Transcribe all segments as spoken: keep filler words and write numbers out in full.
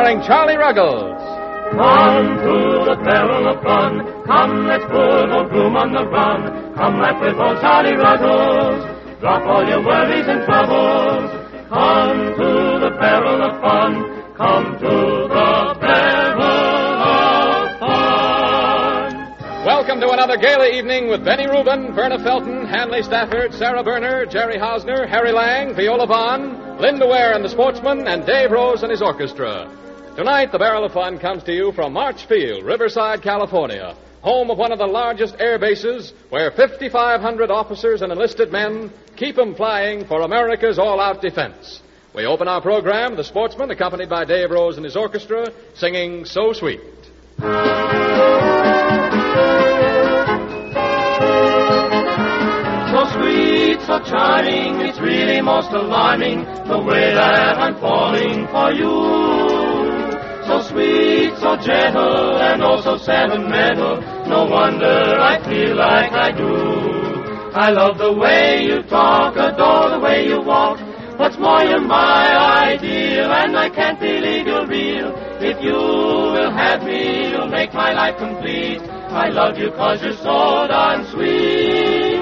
starring Charlie Ruggles. Come to the barrel of fun. Come, let's put old Gloom on the run. Come laugh with old Charlie Ruggles. Drop all your worries and troubles. Come to the barrel of fun. Come to the barrel of fun. Welcome to another gala evening with Benny Rubin, Verna Felton, Hanley Stafford, Sarah Berner, Jerry Hausner, Harry Lang, Viola Vaughn, Linda Ware and the Sportsmen, and Dave Rose and his orchestra. Tonight, the Barrel of Fun comes to you from Marchfield, Riverside, California, home of one of the largest air bases where fifty-five hundred officers and enlisted men keep 'em flying for America's all-out defense. We open our program, The Sportsmen, accompanied by Dave Rose and his orchestra, singing So Sweet. So sweet, so charming, it's really most alarming the way that I'm falling for you. So sweet, so gentle, and oh so sentimental, no wonder I feel like I do. I love the way you talk, adore the way you walk. What's more, you're my ideal, and I can't believe you're real. If you will have me, you'll make my life complete. I love you 'cause you're so darn sweet.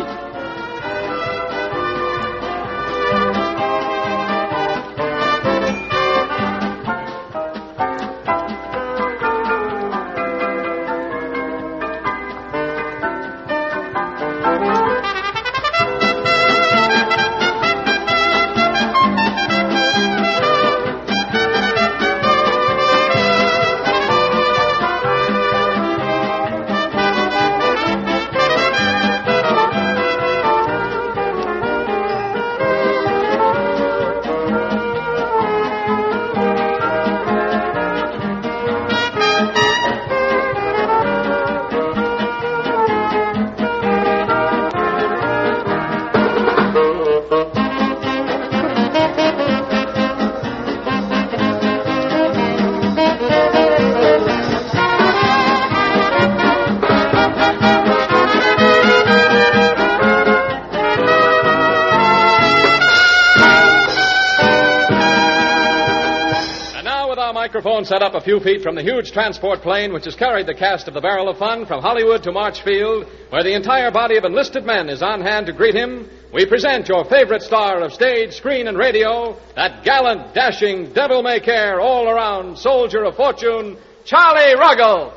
Microphone set up a few feet from the huge transport plane which has carried the cast of the Barrel of Fun from Hollywood to Marchfield, where the entire body of enlisted men is on hand to greet him. We present your favorite star of stage, screen, and radio, that gallant, dashing, devil-may-care, all-around soldier of fortune, Charlie Ruggles.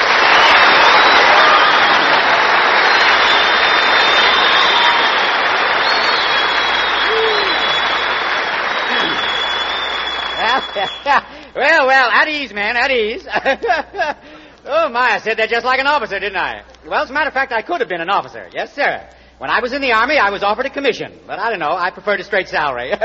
Well, well, at ease, man, at ease. Oh, my, I said that just like an officer, didn't I? Well, as a matter of fact, I could have been an officer. Yes, sir. When I was in the Army, I was offered a commission. But I don't know, I preferred a straight salary. yeah.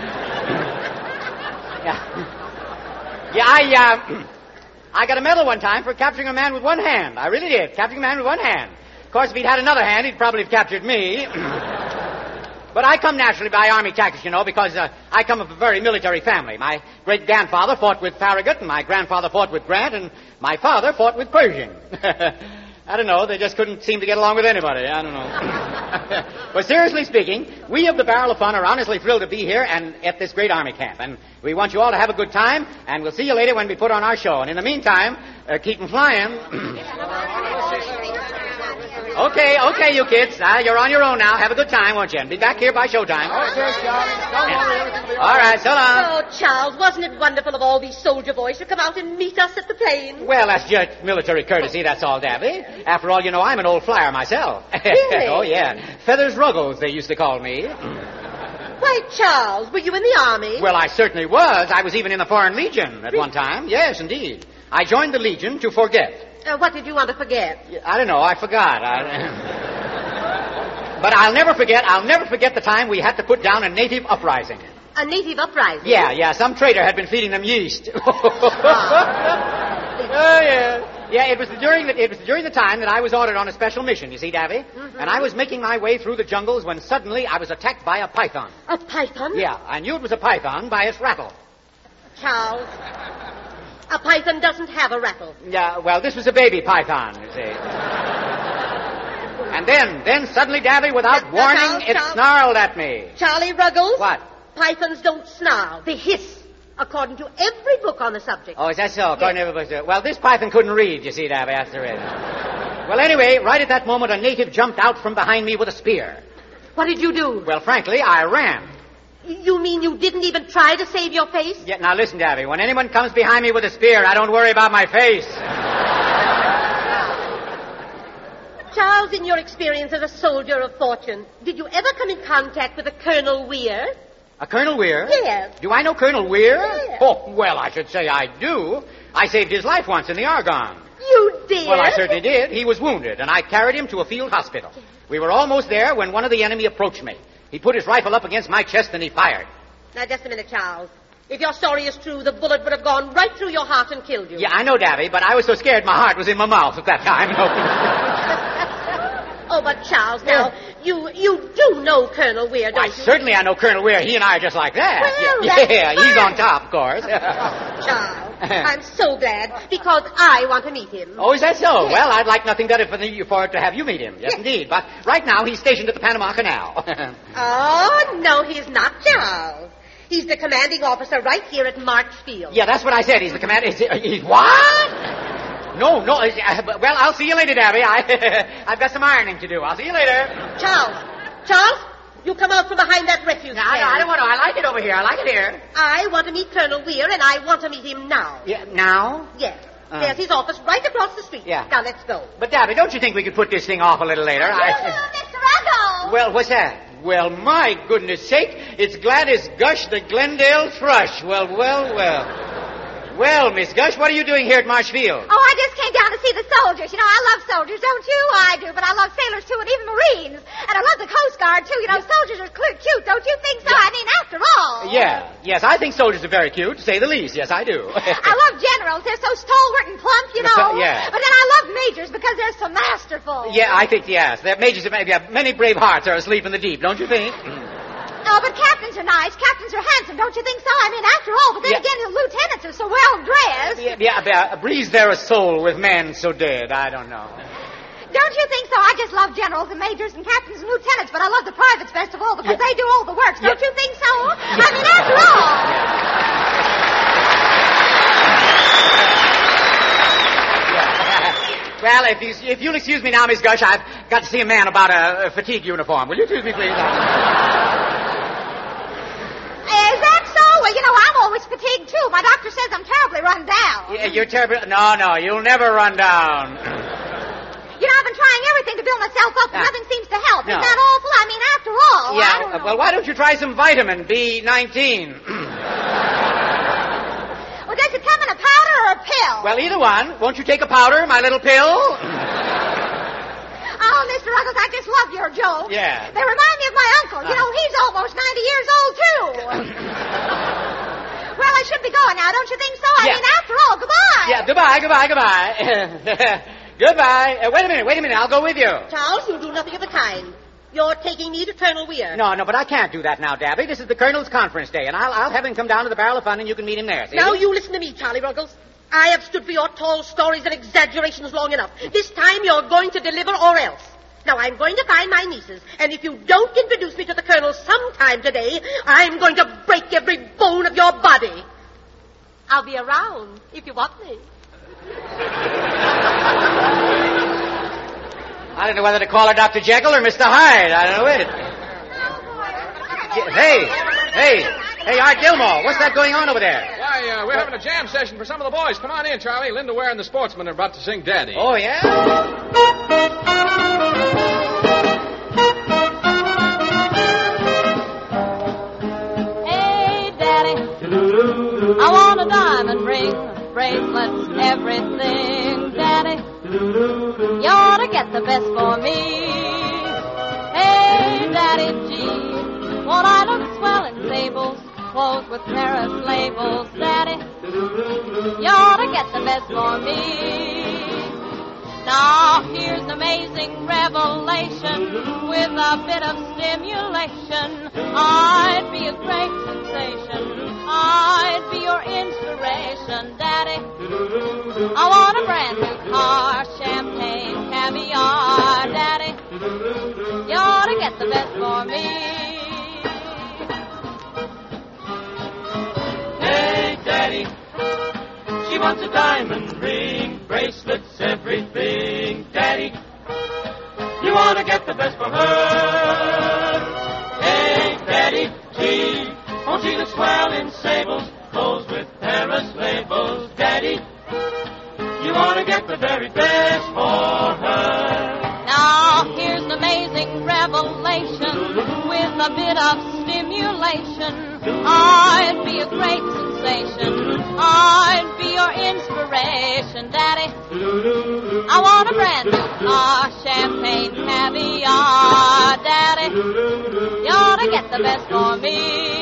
Yeah, I, uh, I got a medal one time for capturing a man with one hand. I really did, capturing a man with one hand. Of course, if he'd had another hand, he'd probably have captured me. But I come naturally by Army tactics, you know, because uh, I come of a very military family. My great-grandfather fought with Farragut, and my grandfather fought with Grant, and my father fought with Pershing. I don't know, they just couldn't seem to get along with anybody. I don't know. But seriously speaking, we of the Barrel of Fun are honestly thrilled to be here and at this great Army camp. And we want you all to have a good time, and we'll see you later when we put on our show. And in the meantime, uh, keep 'em flying. Okay, okay, you kids. Uh, you're on your own now. Have a good time, won't you? And be back here by showtime. Okay, Charlie. Don't worry, everything will be all All right. right, so long. Oh, Charles, wasn't it wonderful of all these soldier boys to come out and meet us at the plane? Well, that's just military courtesy, that's all, Dabby. After all, you know, I'm an old flyer myself. Really? Oh, yeah. Feathers Ruggles, they used to call me. Why, Charles, were you in the Army? Well, I certainly was. I was even in the Foreign Legion at one time. Yes, indeed. I joined the Legion to forget. Uh, what did you want to forget? I don't know. I forgot. I... But I'll never forget, I'll never forget the time we had to put down a native uprising. A native uprising? Yeah, yeah. Some traitor had been feeding them yeast. Oh, yeah. Yeah, it was during the, it was during the time that I was ordered on a special mission, you see, Davy. Mm-hmm. And I was making my way through the jungles when suddenly I was attacked by a python. A python? Yeah, I knew it was a python by its rattle. Charles, a python doesn't have a rattle. Yeah, well, this was a baby python, you see. And then, then suddenly, Davy, without Uh, warning, Charles, it Charles. snarled at me. Charlie Ruggles? What? Pythons don't snarl. They hiss. according to every book on the subject. Oh, is that so? According to every book. Well, this python couldn't read, you see, Davy, that's the reason. Well, anyway, right at that moment, a native jumped out from behind me with a spear. What did you do? Well, frankly, I ran. You mean you didn't even try to save your face? Yeah, now listen, Davy. When anyone comes behind me with a spear, I don't worry about my face. Charles, in your experience as a soldier of fortune, did you ever come in contact with a Colonel Weir? A Colonel Weir? Yes. Do I know Colonel Weir? Yes. Oh, well, I should say I do. I saved his life once in the Argonne. You did? Well, I certainly did. He was wounded, and I carried him to a field hospital. We were almost there when one of the enemy approached me. He put his rifle up against my chest and he fired. Now, just a minute, Charles. If your story is true, the bullet would have gone right through your heart and killed you. Yeah, I know, Davy, but I was so scared my heart was in my mouth at that time. Oh, but Charles, now, yeah. you you do know Colonel Weir, don't Why, you? Certainly I know Colonel Weir. He and I are just like that. Well, yeah, that's yeah fine. He's on top, of course. Oh, Charles, I'm so glad, because I want to meet him. Oh, is that so? Yes. Well, I'd like nothing better for, the, for to have you meet him. Yes, Yes. indeed. But right now, he's stationed at the Panama Canal. Oh, no, he's not, Charles. He's the commanding officer right here at Marchfield. Yeah, that's what I said. He's the commander. He's, he's what? No, no. Uh, well, I'll see you later, Davy. I, I've got some ironing to do. I'll see you later. Charles, Charles, you come out from behind that refuse No, I, stand. I don't want to. I like it over here. I like it here. I want to meet Colonel Weir, and I want to meet him now. Yeah, now? Yes. Uh. There's his office right across the street. Yeah. Now, let's go. But, Davy, don't you think we could put this thing off a little later? Hello, Mister Ruggle. Well, what's that? Well, my goodness sake, it's Gladys Gush, the Glendale thrush. Well, well, well. Well, Miss Gush, what are you doing here at Marshfield? Oh, I just came down to see the soldiers. You know, I love soldiers, don't you? I do, but I love sailors, too, and even Marines. And I love the Coast Guard, too. You know, soldiers are cl- cute, don't you think so? Yeah. I mean, after all. Yeah, yes, I think soldiers are very cute, to say the least. Yes, I do. I love generals. They're so stalwart and plump, you know. Yeah. But then I love majors because they're so masterful. Yeah, I think, yes. The majors of yeah, many brave hearts are asleep in the deep, don't you think? Oh, but captains are nice. Captains are handsome, don't you think so? I mean, after all, but then Yeah. again, the lieutenants are so well dressed. Yeah, yeah, yeah, breathes there a soul with men so dead. I don't know. Don't you think so? I just love generals and majors and captains and lieutenants, but I love the privates best of all because Yeah. they do all the work. Don't Yeah. you think so? I mean, after all. Well, if, you, if you'll excuse me now, Miss Gush, I've got to see a man about a, a fatigue uniform. Will you excuse me, please? Is that so? Well, you know, I'm always fatigued, too. My doctor says I'm terribly run down. Yeah, you're terrible. No, no, you'll never run down. You know, I've been trying everything to build myself up, but Ah. nothing seems to help. No. Isn't that awful? I mean, after all, I Yeah, don't know. well, why don't you try some vitamin B nineteen? Well, does it come in a powder or a pill? Well, either one. Won't you take a powder, my little pill? Oh, Mister Ruggles, I just love your jokes. Yeah. They remind me of my uncle. You Ah. know, he's almost ninety years old, too. Well, I should be going now, don't you think so? I Yeah. mean, after all, goodbye. Yeah, goodbye, goodbye, goodbye. Goodbye. Uh, wait a minute, wait a minute. I'll go with you. Charles, you'll do nothing of the kind. You're taking me to Colonel Weir. No, no, but I can't do that now, Davy. This is the Colonel's conference day, and I'll, I'll have him come down to the Barrel of Fun, and you can meet him there. See? Now you listen to me, Charlie Ruggles. I have stood for your tall stories and exaggerations long enough. This time you're going to deliver or else. Now, I'm going to find my nieces, and if you don't introduce me to the Colonel sometime today, I'm going to break every bone of your body. I'll be around if you want me. I don't know whether to call her Doctor Jekyll or Mister Hyde. I don't know which. Hey, hey, hey, Art Gilmore, what's that going on over there? Why, uh, we're having a jam session for some of the boys. Come on in, Charlie. Linda Ware and the Sportsmen are about to sing Daddy. Oh, yeah? Hey, Daddy, I want a diamond ring, bracelets, everything. Daddy, you ought to get the best for me. Hey, Daddy G, won't I look swell in sables, clothes with Paris labels? Daddy, you ought to get the best for me. Now here's an amazing revelation with a bit of stimulation. I'd be a great sensation. I'd be your inspiration, Daddy. I want a brand new car, champagne, caviar, Daddy. You ought to get the best for me. Hey, wants a diamond ring, bracelets, everything. Daddy, you want to get the best for her. Hey, Daddy, gee, won't she look swell in sables, clothes with Paris labels? Daddy, you want to get the very best for her. Now, here's an amazing revelation with a bit of stimulation. I'd be a great sensation. I'd be your inspiration, Daddy. I want a brand new car, champagne, caviar, Daddy. You ought to get the best for me.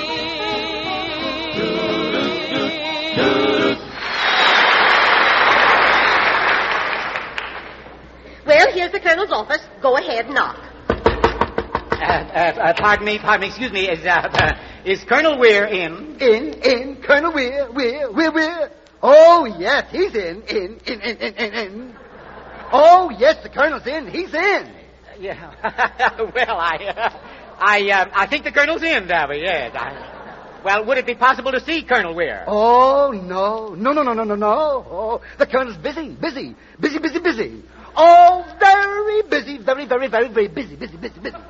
Well, here's the Colonel's office. Go ahead and knock. Uh, uh, uh, pardon me, pardon me, excuse me. Is, uh, uh, is Colonel Weir in? In, in, Colonel Weir, Weir, Weir, Weir. Oh, yes, he's in, in, in, in, in, in, in. Oh, yes, the Colonel's in. He's in. Yeah. Well, I, uh, I, uh, I think the Colonel's in, Davy, yes. I, well, would it be possible to see Colonel Weir? Oh, no. No, no, no, no, no, no. Oh, the Colonel's busy, busy, busy, busy, busy. Oh, very busy, very, very, very, very busy, busy, busy, busy.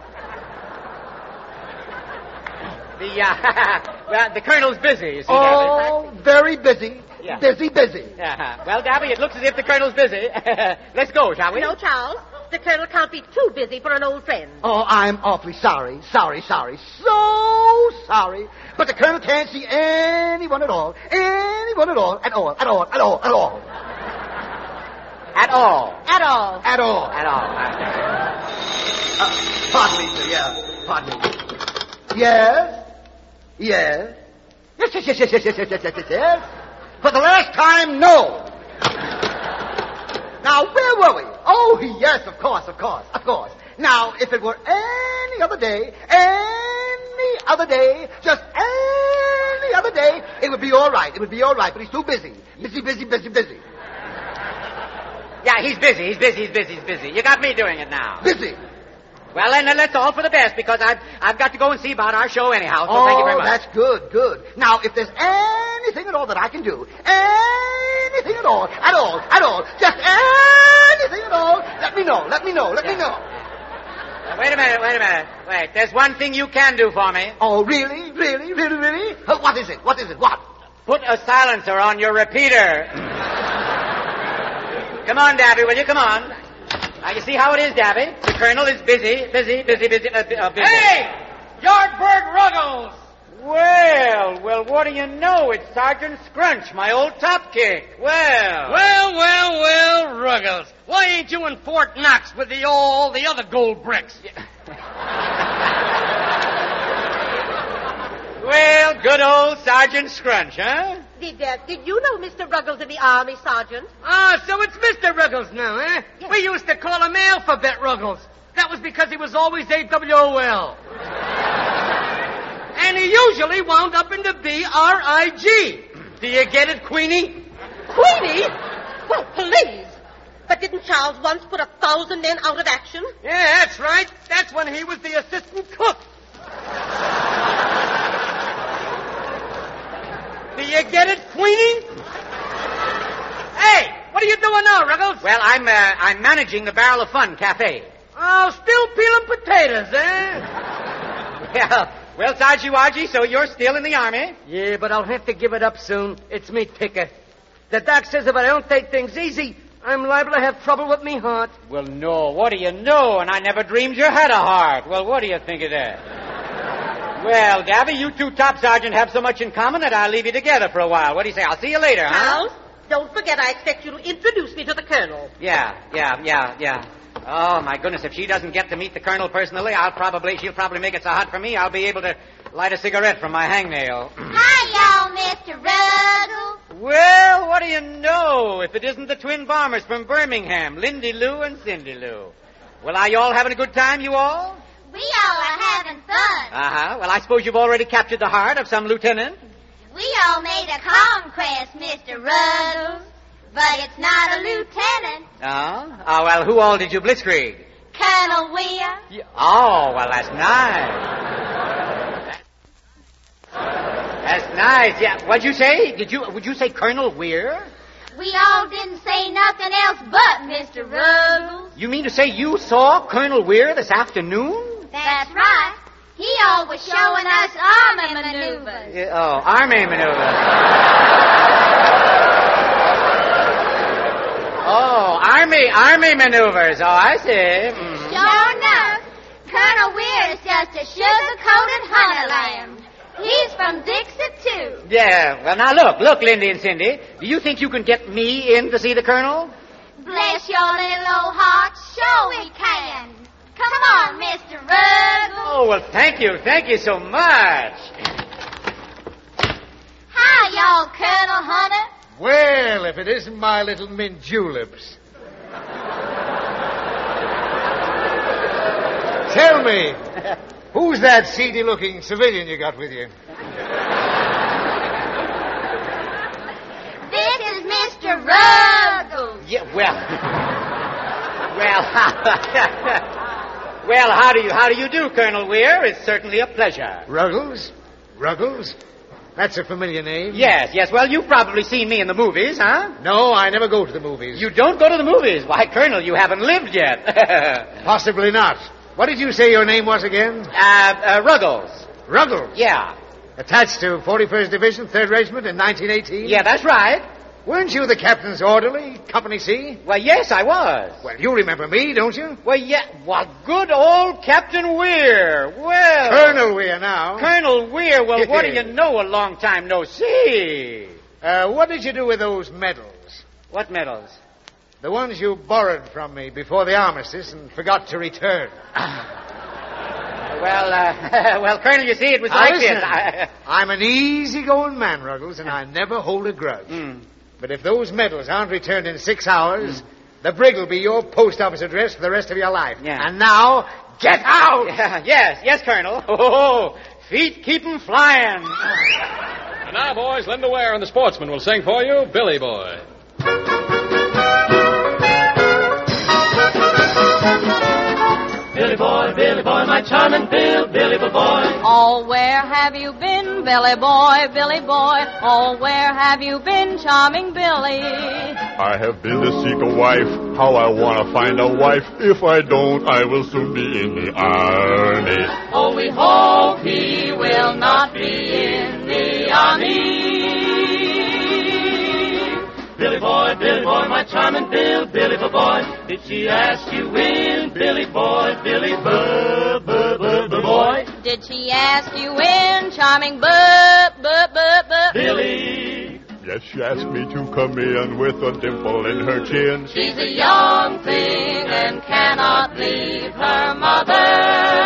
The, uh, well, the Colonel's busy, you see, Oh, Davy. very busy, Yeah. busy, busy. Uh-huh. Well, Davy, it looks as if the Colonel's busy. Let's go, shall we? No, Charles. The Colonel can't be too busy for an old friend. Oh, I'm awfully sorry, sorry, sorry, so sorry. But the Colonel can't see anyone at all, anyone at all, at all, at all, at all, at all. At all. At all. At all. At all. Uh, pardon me, sir, yeah. Pardon me. Yes? Yes? Yes, yes, yes, yes, yes, yes, yes, yes, yes, yes. For the last time, no. Now, where were we? Oh, yes, of course, of course, of course. Now, if it were any other day, any other day, just any other day, it would be all right. It would be all right, but he's too busy. Busy, busy, busy, busy. Yeah, he's busy, he's busy, he's busy, he's busy. You got me doing it now. Busy. Well, then, let's all for the best, because I've, I've got to go and see about our show anyhow, so oh, thank you very much. That's good, good. Now, if there's anything at all that I can do, anything at all, at all, at all, just anything at all, let me know, let me know, let Yeah. me know. Uh, wait a minute, wait a minute. Wait, there's one thing you can do for me. Oh, really, really, really, really? Uh, what is it, what is it, what? Put a silencer on your repeater. Come on, Davy, will you? Come on. Now, you see how it is, Davy? The Colonel is busy, busy, busy, busy, uh, uh, busy. Hey! Yardbird Ruggles! Well, well, what do you know? It's Sergeant Scrunch, my old top kick. Well. Well, well, well, Ruggles. Why ain't you in Fort Knox with the all the other gold bricks? Well, good old Sergeant Scrunch, huh? Did, uh, did you know Mister Ruggles in the Army, Sergeant? Ah, so it's Mister Ruggles now, eh? Yes. We used to call him Alphabet Ruggles. That was because he was always A W O L. And he usually wound up in the B R I G. Do you get it, Queenie? Queenie? Well, please. But didn't Charles once put a thousand men out of action? Yeah, that's right. That's when he was the assistant cook. Do you get it, Queenie? Hey, what are you doing now, Ruggles? Well, I'm, uh, I'm managing the Barrel of Fun Cafe. Oh, still peeling potatoes, eh? Well, well, Sergeant Waji, so you're still in the Army? Yeah, but I'll have to give it up soon. It's me picker. The doc says if I don't take things easy, I'm liable to have trouble with me heart. Well, no, what do you know? And I never dreamed you had a heart. Well, what do you think of that? Well, Davy, you two top sergeant have so much in common that I'll leave you together for a while. What do you say? I'll see you later, huh? Charles, don't forget I expect you to introduce me to the Colonel. Yeah, yeah, yeah, yeah. Oh, my goodness, if she doesn't get to meet the Colonel personally, I'll probably, she'll probably make it so hot for me, I'll be able to light a cigarette from my hangnail. Hi, y'all, Mister Ruggles. Well, what do you know? If it isn't the twin bombers from Birmingham, Lindy Lou and Cindy Lou. Well, are you all having a good time, you all? We all are having fun. Uh-huh. Well, I suppose you've already captured the heart of some lieutenant. We all made a conquest, Mister Ruggles. But it's not a lieutenant. Oh? Oh, well, who all did you blitzkrieg? Colonel Weir. You- oh, well, that's nice. That's nice. Yeah. What'd you say? Did you? Would you say Colonel Weir? We all didn't say nothing else but Mister Ruggles. You mean to say you saw Colonel Weir this afternoon? That's right. He always showing us army maneuvers. Yeah, oh, army maneuvers. oh, army, army maneuvers. Oh, I see. Mm. Sure enough, Colonel Weir is just a sugar-coated honey lamb. He's from Dixie, too. Yeah, well, now look, look, Lindy and Cindy. Do you think you can get me in to see the Colonel? Bless your little old heart. Sure we can. Come on, Mister Ruggles. Oh, well, thank you. Thank you so much. Hi, y'all, Colonel Hunter. Well, if it isn't my little mint juleps. Tell me, who's that seedy-looking civilian you got with you? This is Mister Ruggles. Yeah, well... well, well, how do you, how do you do, Colonel Weir? It's certainly a pleasure. Ruggles? Ruggles? That's a familiar name. Yes, yes. Well, you've probably seen me in the movies, huh? No, I never go to the movies. You don't go to the movies? Why, Colonel, you haven't lived yet. Possibly not. What did you say your name was again? Uh, uh, Ruggles. Ruggles? Yeah. Attached to forty-first Division, third Regiment in nineteen eighteen? Yeah, that's right. Weren't you the captain's orderly, Company C? Well, yes, I was. Well, you remember me, don't you? Well, yeah. Well, good old Captain Weir. Well... Colonel Weir now. Colonel Weir, well, what do you know? A long time no see. Uh, what did you do with those medals? What medals? The ones you borrowed from me before the armistice and forgot to return. Well, uh, well, Colonel, you see, it was now like listen, this. I... I'm an easygoing man, Ruggles, and I never hold a grudge. Mm. But if those medals aren't returned in six hours, mm. the brig will be your post office address for the rest of your life. Yeah. And now, get out! Yeah, yes, yes, Colonel. Oh, feet keep 'em flying. And now, boys, Linda Ware and the Sportsman will sing for you, Billy Boy. Billy boy, Billy boy, my charming Bill, Billy boy. Oh, where have you been, Billy boy, Billy boy? Oh, where have you been, charming Billy? I have been to seek a wife. How I want to find a wife. If I don't, I will soon be in the army. Oh, we hope he will not be in the army. Billy boy, Billy boy, my charming Bill, Billy boy. Did she ask you in, Billy boy, Billy bu bu bu bu boy? Did she ask you in, charming bu bu bu bu? Billy. Yes, she asked me to come in with a dimple in her chin. She's a young thing and cannot leave her mother.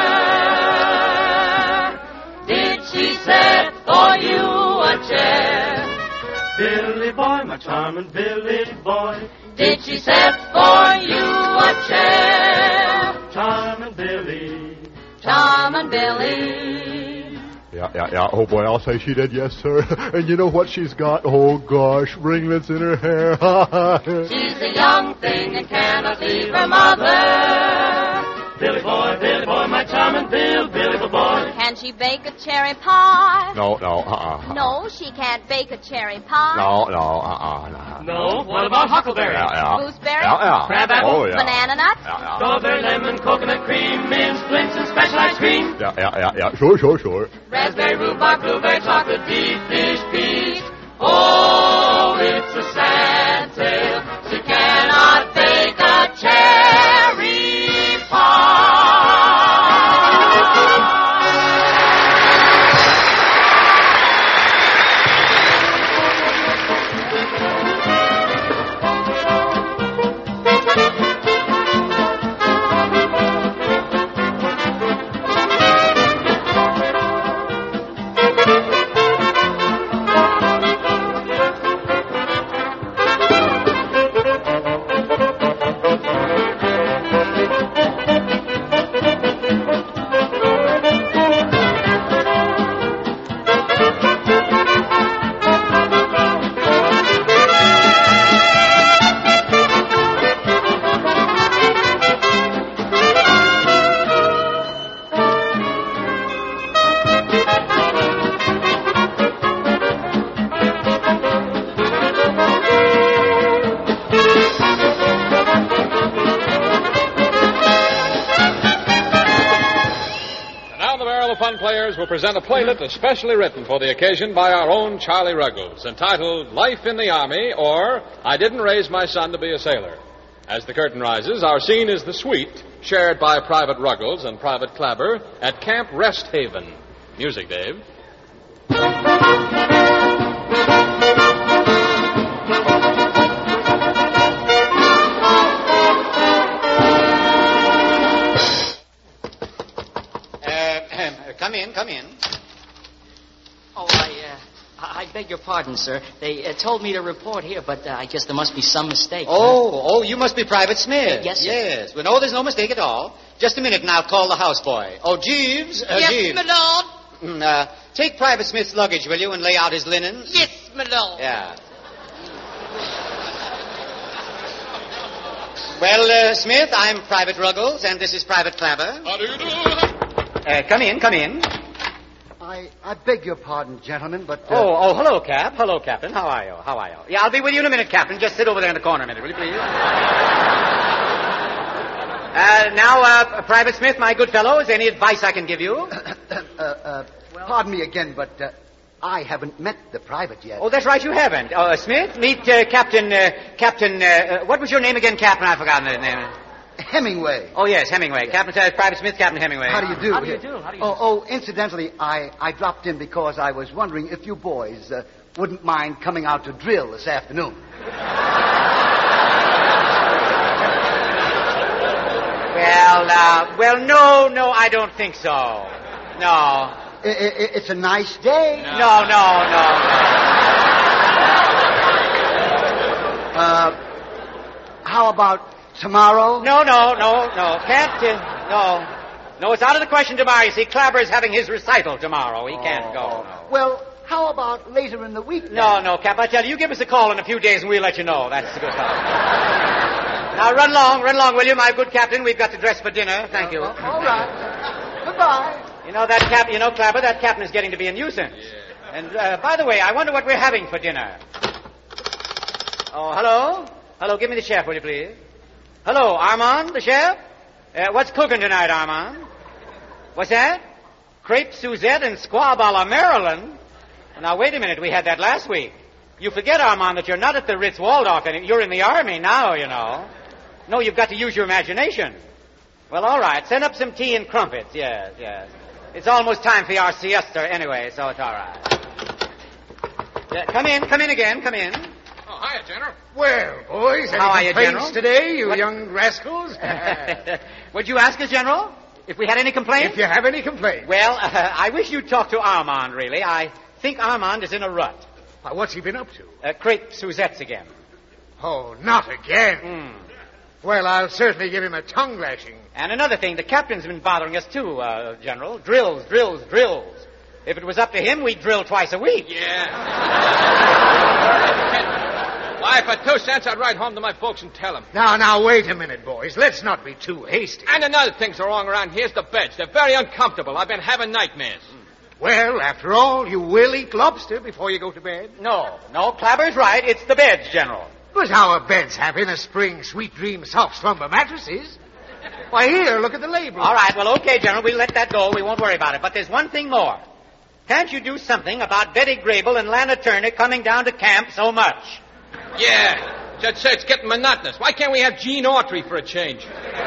Did she set for you a chair? Billy boy, my charming Billy boy. Did she set for you a chair? Charming Billy. Charming Billy. Yeah, yeah, yeah. Oh, boy, I'll say she did, yes, sir. And you know what she's got? Oh, gosh, ringlets in her hair. She's a young thing and cannot leave her mother. Billy boy, Billy boy, my charming Bill, Billy boy. Can she bake a cherry pie? No, no, uh-uh. No, she can't bake a cherry pie. No, no, uh-uh, no. No, what about huckleberry? Yeah, yeah. Gooseberry? Yeah, yeah. Crab apple? Oh, yeah. Banana nut? Yeah, yeah. Strawberry, lemon, coconut cream, mint, splints, and special ice cream. Yeah, yeah, yeah, yeah. Sure, sure, sure. Raspberry, rhubarb, blueberry, chocolate, deep dish, peach. Oh, it's a sad tale. She cannot bake a cherry pie. fellow fun players will present a playlet especially written for the occasion by our own Charlie Ruggles, entitled Life in the Army, or I Didn't Raise My Son to Be a Sailor. As the curtain rises, our scene is the suite shared by Private Ruggles and Private Clabber at Camp Rest Haven. Music, Dave. Come in, come in. Oh, I, uh, I beg your pardon, sir. They uh, told me to report here, but uh, I guess there must be some mistake. Oh, huh? oh, you must be Private Smith. Yes, sir. Yes. Well, no, there's no mistake at all. Just a minute, and I'll call the houseboy. Oh, Jeeves. Uh, yes, Jeeves. my lord. Mm, uh, take Private Smith's luggage, will you, and lay out his linen? Yes, my lord. Yeah. Well, uh, Smith, I'm Private Ruggles, and this is Private Clabber. How do you do? Uh, come in, come in. I, I beg your pardon, gentlemen, but... Uh... Oh, oh, hello, Cap. Hello, Captain. How are you? How are you? Yeah, I'll be with you in a minute, Captain. Just sit over there in the corner a minute, will you, please? uh, now, uh, Private Smith, my good fellow, is there any advice I can give you? uh, uh, pardon me again, but uh, I haven't met the private yet. Oh, that's right, you haven't. Uh, Smith, meet uh, Captain... Uh, Captain... Uh, uh, what was your name again, Captain? I've forgotten his name. Hemingway. Oh, yes, Hemingway. Yes. Captain says Private Smith, Captain Hemingway. How do you do? How do you do? How do you oh, do? oh, incidentally, I, I dropped in because I was wondering if you boys uh, wouldn't mind coming out to drill this afternoon. Well, uh, well, no, no, I don't think so. No. I, I, it's a nice day. No, no, no, no. Uh, how about tomorrow? No, no, no, no. Can't, uh, no. No, it's out of the question tomorrow. You see, Clabber is having his recital tomorrow. He can't go. No. Well, how about later in the week? Then? No, no, Cap, I tell you, you give us a call in a few days and we'll let you know. That's the good stuff. Now, run along, run along, will you, my good captain? We've got to dress for dinner. Thank you. Uh, all right. Goodbye. You know, that cap, you know, Clabber, that captain is getting to be a nuisance. Yeah. And, uh, by the way, I wonder what we're having for dinner. Oh, hello? Hello, give me the chef, will you, please? Hello, Armand, the chef? Uh, what's cooking tonight, Armand? What's that? Crepe Suzette and squab a la Maryland? Well, now, wait a minute. We had that last week. You forget, Armand, that you're not at the Ritz-Waldorf, and you're in the Army now, you know. No, you've got to use your imagination. Well, all right. Send up some tea and crumpets. Yes, yes. It's almost time for our siesta anyway, so it's all right. Yeah, come in, come in again, come in. Oh, hiya, General. Well, boys, any How are you, complaints General? today, you What? young rascals? Would you ask us, General, if we had any complaints? If you have any complaints. Well, uh, I wish you'd talk to Armand, really. I think Armand is in a rut. Why, what's he been up to? Uh, crepe Suzette's again. Oh, not again. Mm. Well, I'll certainly give him a tongue lashing. And another thing, the captain's been bothering us, too, uh, General. Drills, drills, drills. If it was up to him, we'd drill twice a week. Yeah. Why, for two cents, I'd ride home to my folks and tell them. Now, now, wait a minute, boys. Let's not be too hasty. And another thing's wrong around here's the beds. They're very uncomfortable. I've been having nightmares. Well, after all, you will eat lobster before you go to bed. No, no, Clabber's right. It's the beds, General. But how are beds having a spring sweet dream soft slumber mattresses? Why, here, look at the label. All right, well, okay, General. We'll let that go. We won't worry about it. But there's one thing more. Can't you do something about Betty Grable and Lana Turner coming down to camp so much? Yeah. Judge said it's getting monotonous. Why can't we have Gene Autry for a change?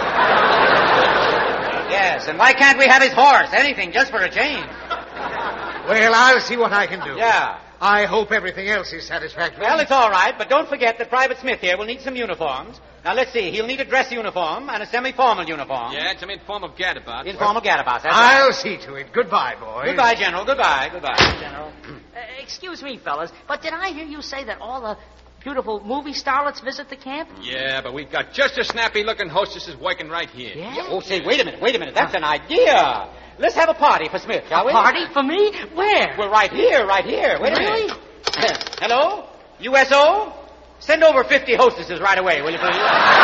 Yes, and why can't we have his horse? Anything, just for a change. Well, I'll see what I can do. Yeah. I hope everything else is satisfactory. Well, it's all right, but don't forget that Private Smith here will need some uniforms. Now, let's see. He'll need a dress uniform and a semi-formal uniform. Yeah, it's an informal gadabout. Informal gadabout, that's I'll right. see to it. Goodbye, boys. Goodbye, General. Goodbye. Goodbye, General. Uh, excuse me, fellas, but did I hear you say that all the beautiful movie starlets visit the camp? Yeah, but we've got just a snappy-looking hostesses working right here. Yeah? Yeah, oh, say, wait a minute. Wait a minute. That's an idea. Let's have a party for Smith, shall A we? party for me? Where? Well, right here, right here. Wait a Really? minute. Hello? U S O? Send over fifty hostesses right away, will you please?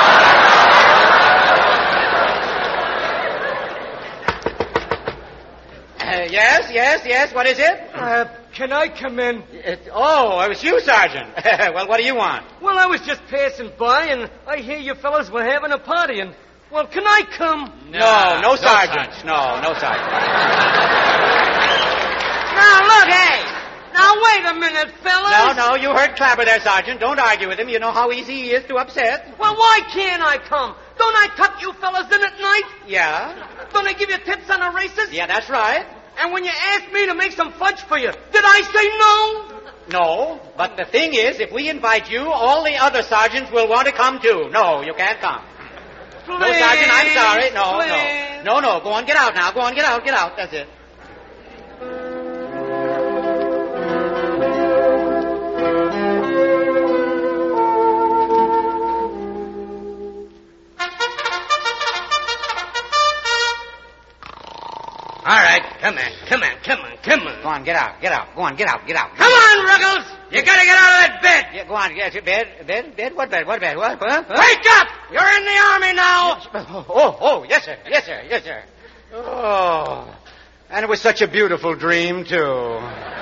Uh, yes, yes, yes. What is it? Uh, can I come in? It, oh, it was you, Sergeant. Well, what do you want? Well, I was just passing by, and I hear you fellas were having a party, and, well, can I come? No, no, no Sergeant. No, no Sergeant. Now, wait a minute, fellas. No, no, you heard Clapper there, Sergeant. Don't argue with him. You know how easy he is to upset. Well, why can't I come? Don't I tuck you fellas in at night? Yeah. Don't I give you tips on the races? Yeah, that's right. And when you asked me to make some fudge for you, did I say no? No, but the thing is, if we invite you, all the other sergeants will want to come too. No, you can't come. Please, no, Sergeant, I'm sorry. No, please. no. No, no, go on, get out now. Go on, get out, get out. That's it. All right, come on, come on, come on, come on. Go on, get out, get out. Go on, get out, get out. Come on, Ruggles. You gotta get out of that bed. Yeah, go on, get bed, bed, bed. What bed? What bed? What? Huh? Huh? Wake up! You're in the army now. Oh, oh, yes, sir, yes, sir, yes, sir. Oh, and it was such a beautiful dream too.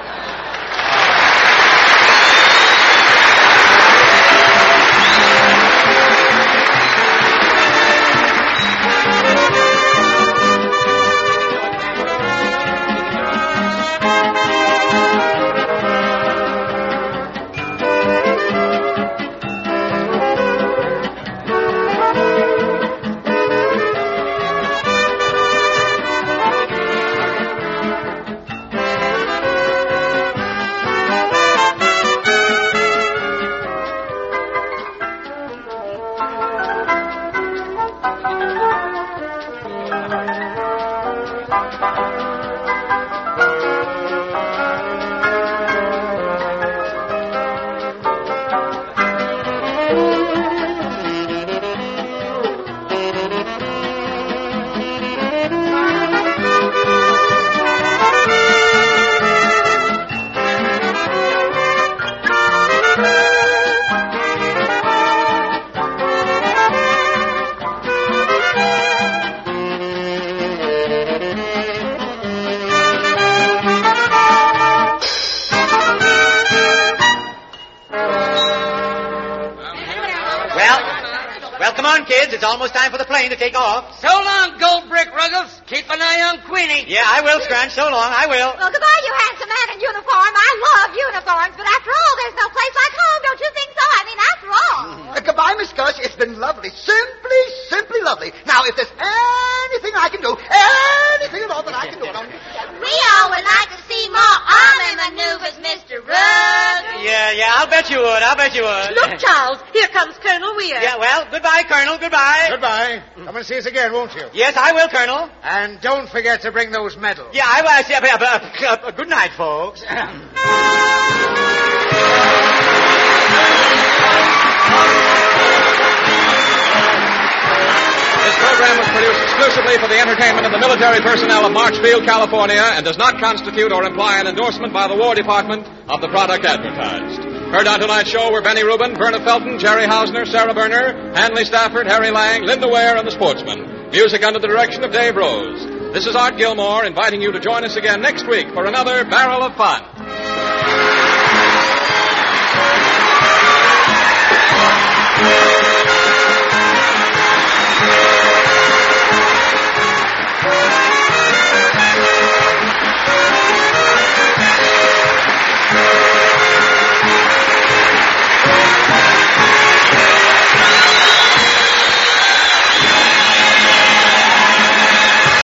Kids, it's almost time for the plane to take off. So long, Gold Brick Ruggles. Keep an eye on Queenie. Yeah, I will, Scrunch. So long, I will. Well, goodbye, you handsome man in uniform. I love uniforms, but after all, there's no place like home. Don't you think so? I mean, after all. Uh, goodbye, Miss Gush. It's been lovely. Simply, simply lovely. Now, if there's anything I can do, anything at all that I can do. Rio would like to see more army maneuvers, Mister Ruggles. Yeah, yeah, I'll bet you would. I'll bet you would. Look, Charles, here comes Colonel Weir. Yeah, well, goodbye, Colonel. Goodbye. Goodbye. Come and see us again, won't you? Yes, I will, Colonel. And don't forget to bring those medals. Yeah, I will. Uh, uh, uh, uh, good night, folks. This program was produced exclusively for the entertainment of the military personnel of Marchfield, California, and does not constitute or imply an endorsement by the War Department of the product advertised. Heard on tonight's show were Benny Rubin, Verna Felton, Jerry Hausner, Sarah Berner, Hanley Stafford, Harry Lang, Linda Ware, and the Sportsmen. Music under the direction of Dave Rose. This is Art Gilmore inviting you to join us again next week for another Barrel of Fun.